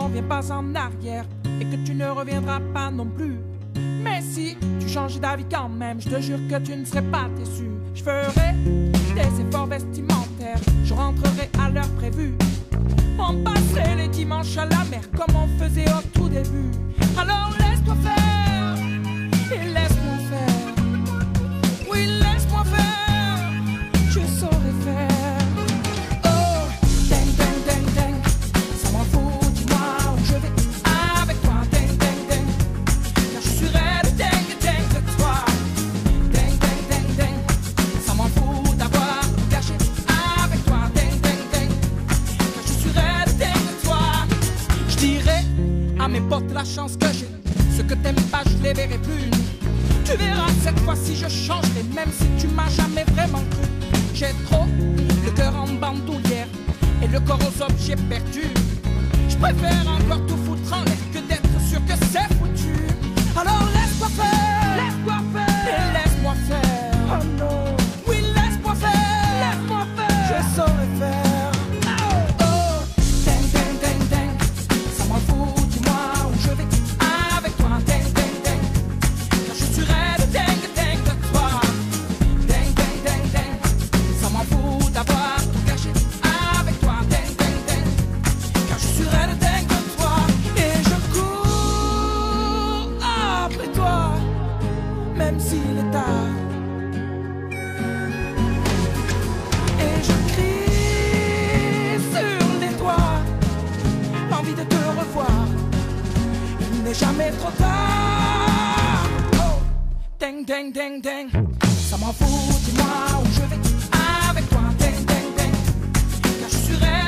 reviens pas en arrière et que tu ne reviendras pas non plus. Mais si tu changes d'avis quand même, je te jure que tu ne serais pas déçu. Je ferai des efforts vestimentaires, je rentrerai à l'heure prévue. On passerait les dimanches à la mer comme on faisait au tout début. Alors laisse-toi faire et laisse-moi faire. Oui, laisse-moi faire, je saurai faire. Oh, ding, ding, ding, ding, ça m'en fout, dis-moi où je vais avec toi. Ding, ding, ding, car je suis raide, ding, ding de toi. Ding, ding, ding, ding, ça m'en fout d'avoir caché avec toi. Ding, ding, ding, car je suis raide, ding de toi. Je dirais à mes potes la chance que j'ai, ce que t'aimes pas je les verrai plus. Tu verras cette fois-ci je changerai, même si tu m'as jamais vraiment cru. J'ai trop le cœur en bandoulière et le corps aux objets perdus. Je préfère encore tout foutre en l'air que d'être sûr que c'est foutu. Alors laisse-moi faire, et laisse-moi faire. Oh non, oui laisse-moi faire, je saurai faire. Oh, ding, ding, ding, ding, ça m'en fout, dis-moi où je vais avec toi. Ding, ding, ding, car je suis raide, ding, ding de toi. Ding, ding, ding, ding, ça m'en fout d'avoir tout caché avec toi. Ding, ding, ding, car je suis raide, ding de toi. Et je cours après toi, même s'il est tard. Et je crie sur les toits, l'envie de te revoir. Il n'est jamais trop tard. Oh, ding, ding, ding, ding, ça m'en fout, dis-moi où je vais avec toi. Ding, ding, ding, car je suis raide.